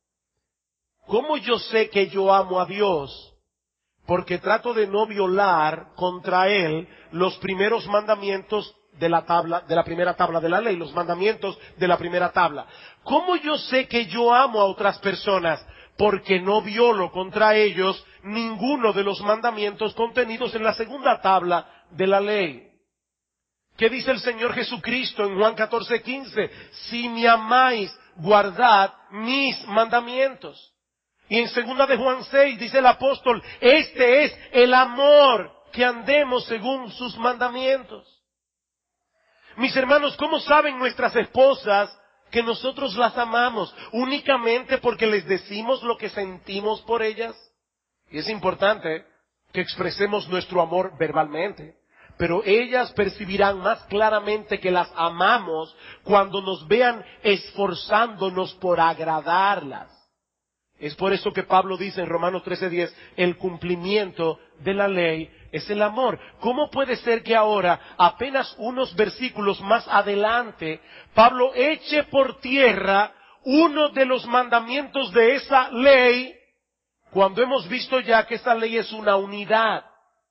S2: ¿Cómo yo sé que yo amo a Dios? Porque trato de no violar contra Él los primeros mandamientos de la tabla, de la primera tabla de la ley, los mandamientos de la primera tabla. ¿Cómo yo sé que yo amo a otras personas? Porque no violo contra ellos ninguno de los mandamientos contenidos en la segunda tabla de la ley. ¿Qué dice el Señor Jesucristo en Juan catorce, quince? Si me amáis, guardad mis mandamientos. Y en segunda de Juan seis dice el apóstol, este es el amor, que andemos según sus mandamientos. Mis hermanos, ¿cómo saben nuestras esposas que nosotros las amamos? ¿Únicamente porque les decimos lo que sentimos por ellas? Y es importante que expresemos nuestro amor verbalmente, pero ellas percibirán más claramente que las amamos cuando nos vean esforzándonos por agradarlas. Es por eso que Pablo dice en Romanos trece diez, el cumplimiento de la ley es el amor. ¿Cómo puede ser que ahora, apenas unos versículos más adelante, Pablo eche por tierra uno de los mandamientos de esa ley, cuando hemos visto ya que esa ley es una unidad?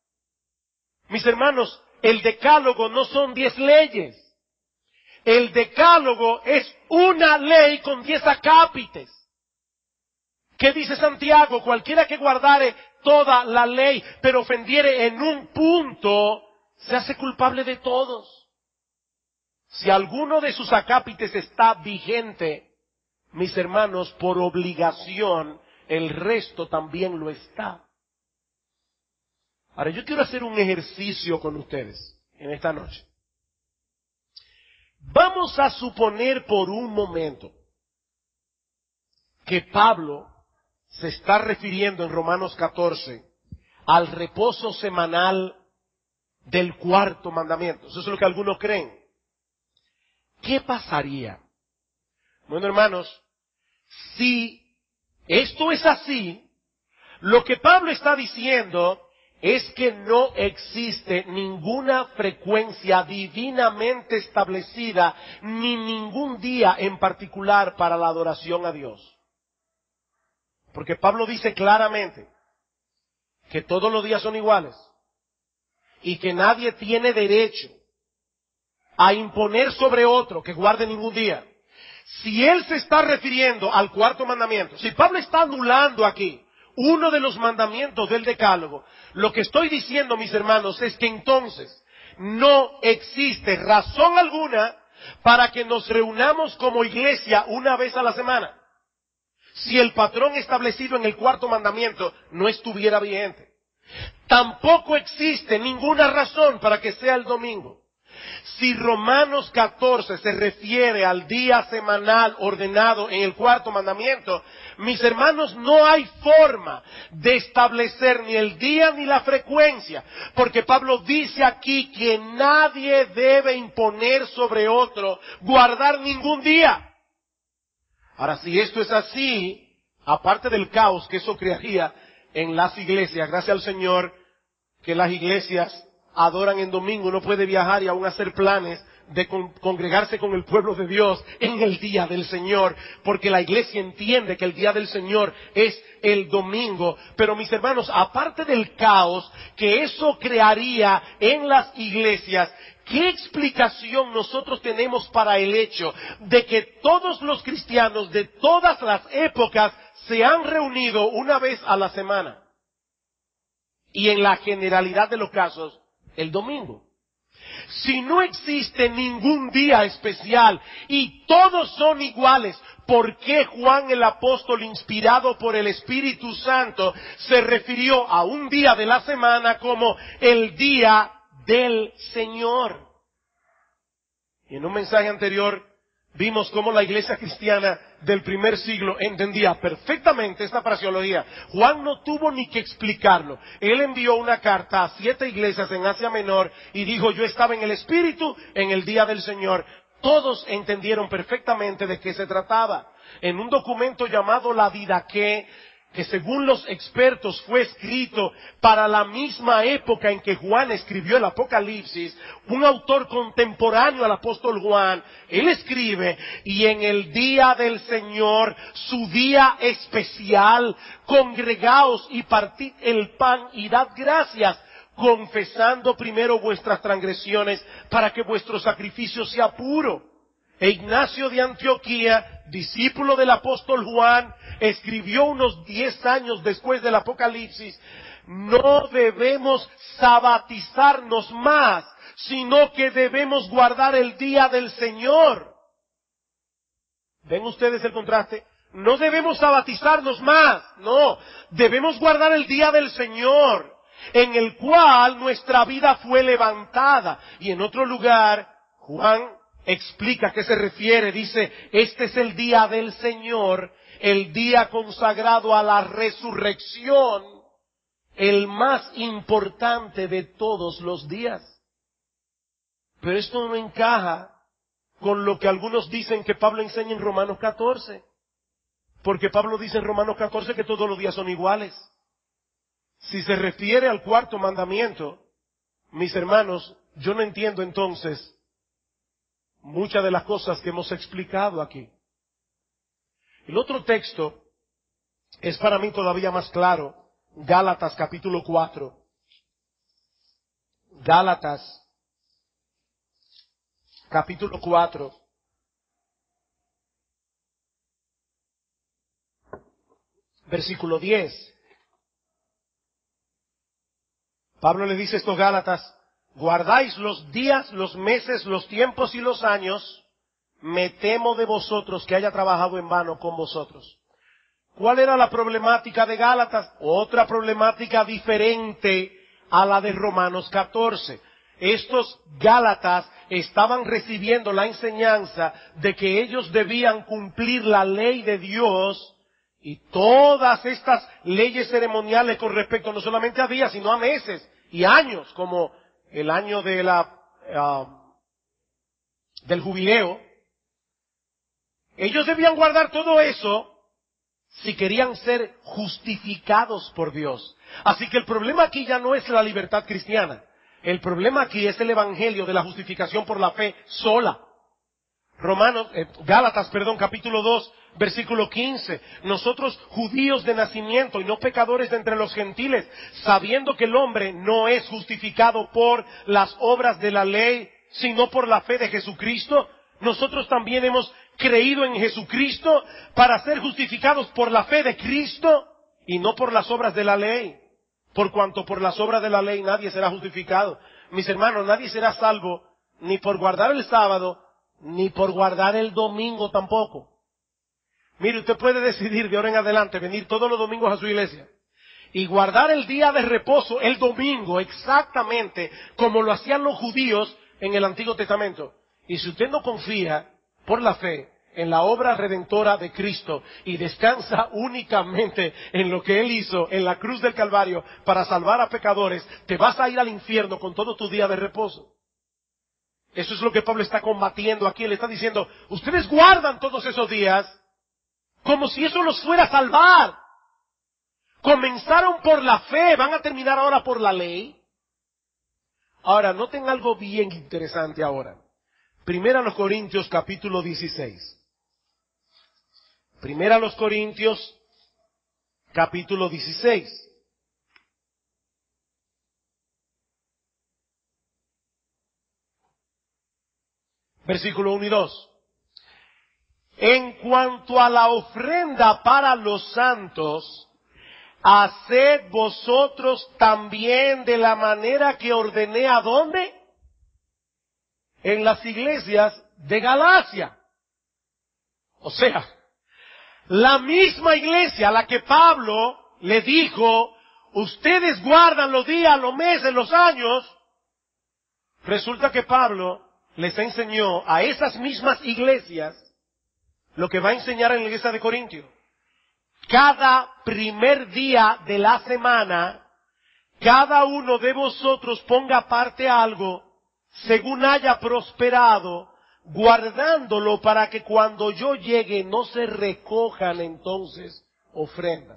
S2: Mis hermanos, el decálogo no son diez leyes. El decálogo es una ley con diez acápites. ¿Qué dice Santiago? Cualquiera que guardare toda la ley, pero ofendiere en un punto, se hace culpable de todos. Si alguno de sus acápites está vigente, mis hermanos, por obligación, el resto también lo está. Ahora, yo quiero hacer un ejercicio con ustedes en esta noche. Vamos a suponer por un momento que Pablo se está refiriendo en Romanos catorce al reposo semanal del cuarto mandamiento. Eso es lo que algunos creen. ¿Qué pasaría? Bueno, hermanos, si esto es así, lo que Pablo está diciendo es que no existe ninguna frecuencia divinamente establecida, ni ningún día en particular para la adoración a Dios. Porque Pablo dice claramente que todos los días son iguales y que nadie tiene derecho a imponer sobre otro que guarde ningún día. Si él se está refiriendo al cuarto mandamiento, si Pablo está anulando aquí uno de los mandamientos del decálogo, lo que estoy diciendo, mis hermanos, es que entonces no existe razón alguna para que nos reunamos como iglesia una vez a la semana, si el patrón establecido en el cuarto mandamiento no estuviera vigente. Tampoco existe ninguna razón para que sea el domingo. Si Romanos catorce se refiere al día semanal ordenado en el cuarto mandamiento, mis hermanos, no hay forma de establecer ni el día ni la frecuencia, porque Pablo dice aquí que nadie debe imponer sobre otro guardar ningún día. Ahora, si esto es así, aparte del caos que eso crearía en las iglesias, gracias al Señor que las iglesias adoran en domingo, uno puede viajar y aún hacer planes de con, congregarse con el pueblo de Dios en el día del Señor, porque la iglesia entiende que el día del Señor es el domingo. Pero mis hermanos, aparte del caos que eso crearía en las iglesias, ¿qué explicación nosotros tenemos para el hecho de que todos los cristianos de todas las épocas se han reunido una vez a la semana? Y en la generalidad de los casos, el domingo. Si no existe ningún día especial y todos son iguales, ¿por qué Juan el apóstol, inspirado por el Espíritu Santo, se refirió a un día de la semana como el día del Señor? Y en un mensaje anterior vimos cómo la iglesia cristiana del primer siglo entendía perfectamente esta fraseología. Juan no tuvo ni que explicarlo. Él envió una carta a siete iglesias en Asia Menor y dijo: yo estaba en el Espíritu en el día del Señor. Todos entendieron perfectamente de qué se trataba. En un documento llamado la Didaqué, que según los expertos fue escrito para la misma época en que Juan escribió el Apocalipsis, un autor contemporáneo al apóstol Juan, él escribe: y en el día del Señor, su día especial, congregaos y partid el pan y dad gracias, confesando primero vuestras transgresiones para que vuestro sacrificio sea puro. E Ignacio de Antioquía, discípulo del apóstol Juan, escribió unos diez años después del Apocalipsis: no debemos sabatizarnos más, sino que debemos guardar el día del Señor. ¿Ven ustedes el contraste? No debemos sabatizarnos más, no, debemos guardar el día del Señor, en el cual nuestra vida fue levantada. Y en otro lugar, Juan explica a qué se refiere. Dice: este es el día del Señor, el día consagrado a la resurrección, el más importante de todos los días. Pero esto no encaja con lo que algunos dicen que Pablo enseña en Romanos catorce. Porque Pablo dice en Romanos catorce que todos los días son iguales. Si se refiere al cuarto mandamiento, mis hermanos, yo no entiendo entonces muchas de las cosas que hemos explicado aquí. El otro texto es para mí todavía más claro. Gálatas capítulo cuatro. Gálatas capítulo cuatro. Versículo diez. Pablo le dice a estos Gálatas: guardáis los días, los meses, los tiempos y los años. Me temo de vosotros que haya trabajado en vano con vosotros. ¿Cuál era la problemática de Gálatas? Otra problemática diferente a la de Romanos catorce. Estos Gálatas estaban recibiendo la enseñanza de que ellos debían cumplir la ley de Dios Y todas estas leyes ceremoniales con respecto no solamente a días, sino a meses y años, como el año de la, uh, del jubileo, ellos debían guardar todo eso si querían ser justificados por Dios. Así que el problema aquí ya no es la libertad cristiana. El problema aquí es el evangelio de la justificación por la fe sola. Romanos, eh, Gálatas, perdón, capítulo dos, versículo quince. Nosotros, judíos de nacimiento y no pecadores de entre los gentiles, sabiendo que el hombre no es justificado por las obras de la ley, sino por la fe de Jesucristo, nosotros también hemos creído en Jesucristo para ser justificados por la fe de Cristo y no por las obras de la ley. Por cuanto por las obras de la ley nadie será justificado. Mis hermanos, nadie será salvo ni por guardar el sábado, ni por guardar el domingo tampoco. Mire, usted puede decidir de ahora en adelante venir todos los domingos a su iglesia y guardar el día de reposo, el domingo, exactamente como lo hacían los judíos en el Antiguo Testamento. Y si usted no confía por la fe en la obra redentora de Cristo y descansa únicamente en lo que Él hizo en la cruz del Calvario para salvar a pecadores, te vas a ir al infierno con todo tu día de reposo. Eso es lo que Pablo está combatiendo aquí. Él está diciendo, ustedes guardan todos esos días como si eso los fuera a salvar. Comenzaron por la fe, van a terminar ahora por la ley. Ahora, noten algo bien interesante ahora. Primera a los Corintios capítulo dieciséis. Primera a los Corintios capítulo dieciséis. Versículo uno y dos. En cuanto a la ofrenda para los santos, haced vosotros también de la manera que ordené. ¿A dónde? En las iglesias de Galacia. O sea, la misma iglesia a la que Pablo le dijo, ustedes guardan los días, los meses, los años. Resulta que Pablo les enseñó a esas mismas iglesias lo que va a enseñar en la iglesia de Corintio. Cada primer día de la semana, cada uno de vosotros ponga aparte algo, según haya prosperado, guardándolo para que cuando yo llegue no se recojan entonces ofrendas.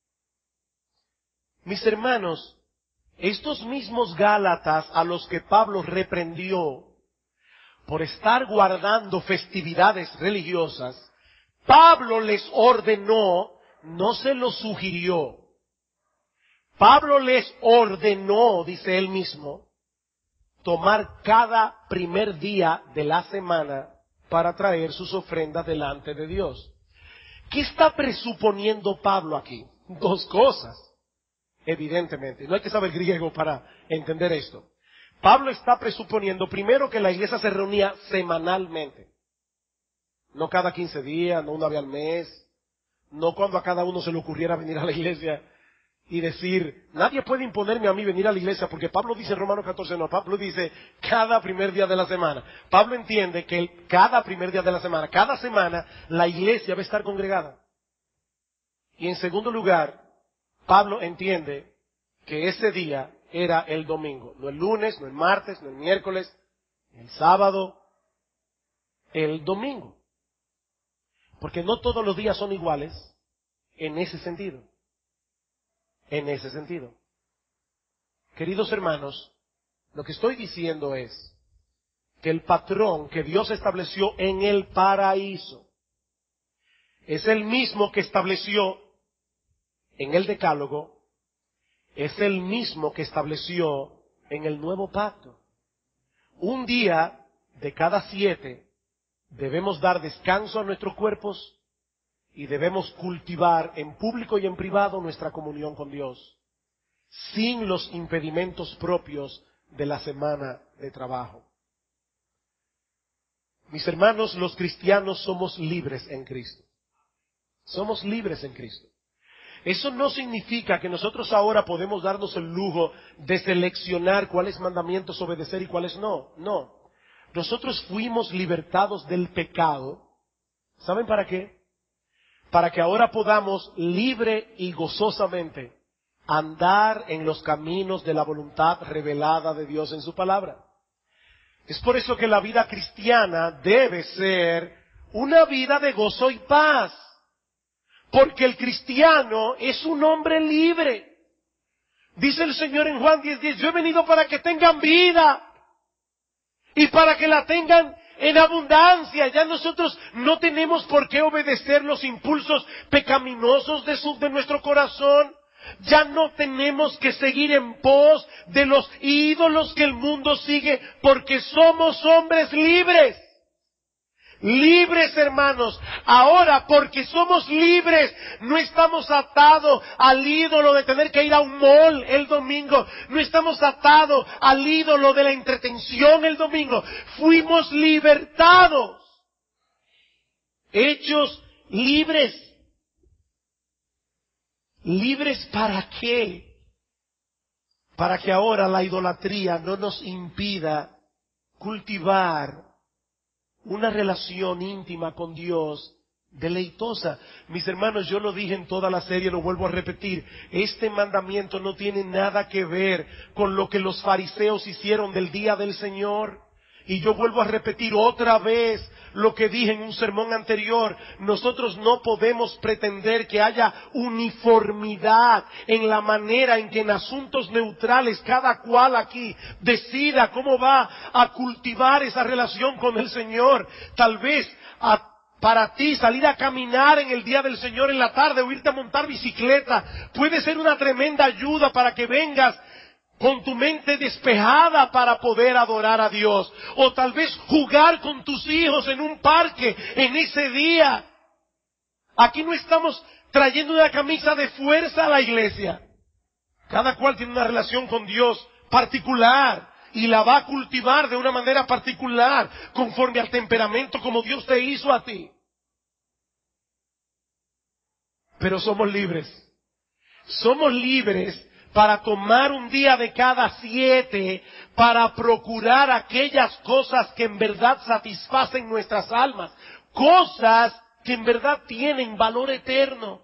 S2: Mis hermanos, estos mismos Gálatas a los que Pablo reprendió por estar guardando festividades religiosas, Pablo les ordenó, no se lo sugirió. Pablo les ordenó, dice él mismo, tomar cada primer día de la semana para traer sus ofrendas delante de Dios. ¿Qué está presuponiendo Pablo aquí? Dos cosas, evidentemente. No hay que saber griego para entender esto. Pablo está presuponiendo primero que la iglesia se reunía semanalmente. No cada quince días, no una vez al mes, no cuando a cada uno se le ocurriera venir a la iglesia y decir, nadie puede imponerme a mí venir a la iglesia, porque Pablo dice en Romanos catorce, no, Pablo dice cada primer día de la semana. Pablo entiende que el, cada primer día de la semana, cada semana, la iglesia va a estar congregada. Y en segundo lugar, Pablo entiende que ese día era el domingo, no el lunes, no el martes, no el miércoles, el sábado, el domingo. Porque no todos los días son iguales en ese sentido. En ese sentido. Queridos hermanos, lo que estoy diciendo es que el patrón que Dios estableció en el paraíso es el mismo que estableció en el Decálogo, es el mismo que estableció en el Nuevo Pacto. Un día de cada siete debemos dar descanso a nuestros cuerpos y debemos cultivar en público y en privado nuestra comunión con Dios, sin los impedimentos propios de la semana de trabajo. Mis hermanos, los cristianos somos libres en Cristo. Somos libres en Cristo. Eso no significa que nosotros ahora podemos darnos el lujo de seleccionar cuáles mandamientos obedecer y cuáles no. No. Nosotros fuimos libertados del pecado. ¿Saben para qué? para que ahora podamos libre y gozosamente andar en los caminos de la voluntad revelada de Dios en su palabra. Es por eso que la vida cristiana debe ser una vida de gozo y paz, porque el cristiano es un hombre libre. Dice el Señor en Juan diez diez, yo he venido para que tengan vida y para que la tengan en abundancia. Ya nosotros no tenemos por qué obedecer los impulsos pecaminosos de, su, de nuestro corazón. Ya no tenemos que seguir en pos de los ídolos que el mundo sigue, porque somos hombres libres. Libres, hermanos. Ahora, porque somos libres, no estamos atados al ídolo de tener que ir a un mall el domingo. No estamos atados al ídolo de la entretención el domingo. Fuimos libertados. Hechos libres. ¿Libres para qué? Para que ahora la idolatría no nos impida cultivar una relación íntima con Dios, deleitosa. Mis hermanos, yo lo dije en toda la serie, lo vuelvo a repetir. Este mandamiento no tiene nada que ver con lo que los fariseos hicieron del día del Señor. Y yo vuelvo a repetir otra vez lo que dije en un sermón anterior. Nosotros no podemos pretender que haya uniformidad en la manera en que en asuntos neutrales cada cual aquí decida cómo va a cultivar esa relación con el Señor. Tal vez a Para ti salir a caminar en el día del Señor en la tarde o irte a montar bicicleta puede ser una tremenda ayuda para que vengas con tu mente despejada para poder adorar a Dios. O tal vez jugar con tus hijos en un parque en ese día. Aquí no estamos trayendo una camisa de fuerza a la iglesia. Cada cual tiene una relación con Dios particular y la va a cultivar de una manera particular, conforme al temperamento como Dios te hizo a ti. Pero somos libres. Somos libres para tomar un día de cada siete para procurar aquellas cosas que en verdad satisfacen nuestras almas. Cosas que en verdad tienen valor eterno.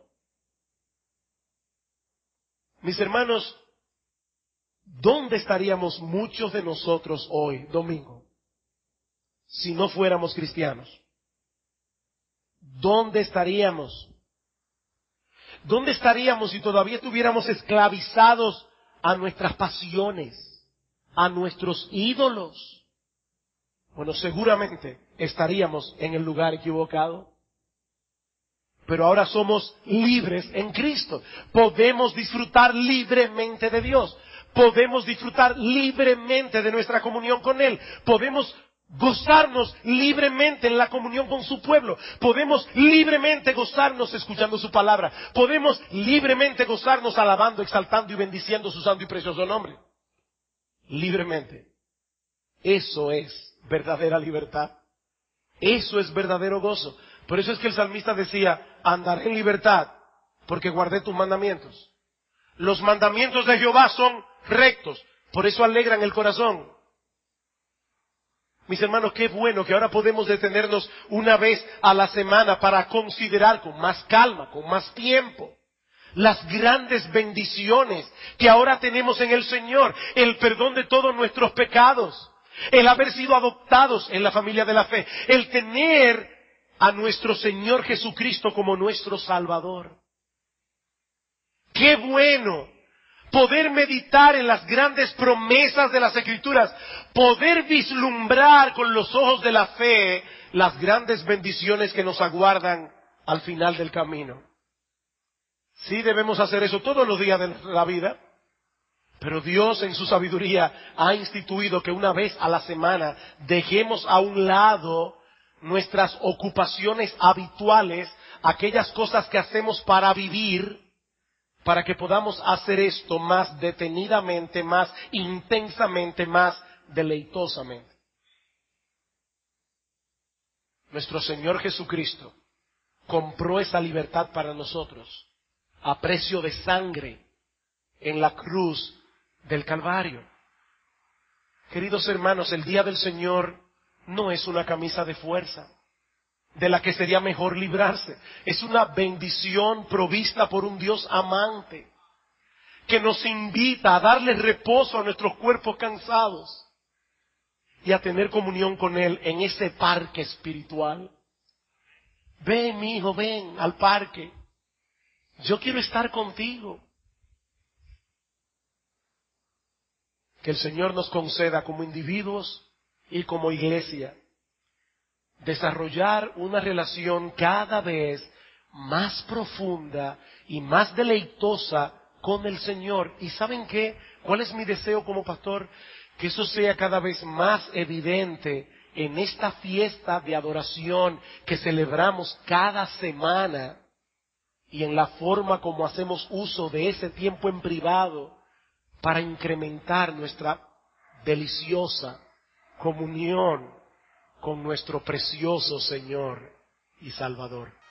S2: Mis hermanos, ¿dónde estaríamos muchos de nosotros hoy, domingo, si no fuéramos cristianos? ¿Dónde estaríamos? ¿Dónde estaríamos si todavía estuviéramos esclavizados a nuestras pasiones, a nuestros ídolos? Bueno, seguramente estaríamos en el lugar equivocado. Pero ahora somos libres en Cristo. Podemos disfrutar libremente de Dios. Podemos disfrutar libremente de nuestra comunión con Él. Podemos gozarnos libremente en la comunión con su pueblo. Podemos libremente gozarnos escuchando su palabra. Podemos libremente gozarnos alabando, exaltando y bendiciendo su santo y precioso nombre. Libremente. Eso es verdadera libertad. Eso es verdadero gozo. Por eso es que el salmista decía, andaré en libertad porque guardé tus mandamientos. Los mandamientos de Jehová son rectos, por eso alegran el corazón. Mis hermanos, qué bueno que ahora podemos detenernos una vez a la semana para considerar con más calma, con más tiempo, las grandes bendiciones que ahora tenemos en el Señor, el perdón de todos nuestros pecados, el haber sido adoptados en la familia de la fe, el tener a nuestro Señor Jesucristo como nuestro Salvador. ¡Qué bueno! Poder meditar en las grandes promesas de las Escrituras, poder vislumbrar con los ojos de la fe las grandes bendiciones que nos aguardan al final del camino. Sí debemos hacer eso todos los días de la vida, pero Dios en su sabiduría ha instituido que una vez a la semana dejemos a un lado nuestras ocupaciones habituales, aquellas cosas que hacemos para vivir, para que podamos hacer esto más detenidamente, más intensamente, más deleitosamente. Nuestro Señor Jesucristo compró esa libertad para nosotros a precio de sangre en la cruz del Calvario. Queridos hermanos, el día del Señor no es una camisa de fuerza. de la que sería mejor librarse. Es una bendición provista por un Dios amante, que nos invita a darle reposo a nuestros cuerpos cansados y a tener comunión con Él en ese parque espiritual. Ven, mi hijo, ven al parque. Yo quiero estar contigo. Que el Señor nos conceda como individuos y como iglesia desarrollar una relación cada vez más profunda y más deleitosa con el Señor. ¿Y saben qué? ¿Cuál es mi deseo como pastor? Que eso sea cada vez más evidente en esta fiesta de adoración que celebramos cada semana y en la forma como hacemos uso de ese tiempo en privado para incrementar nuestra deliciosa comunión con nuestro precioso Señor y Salvador.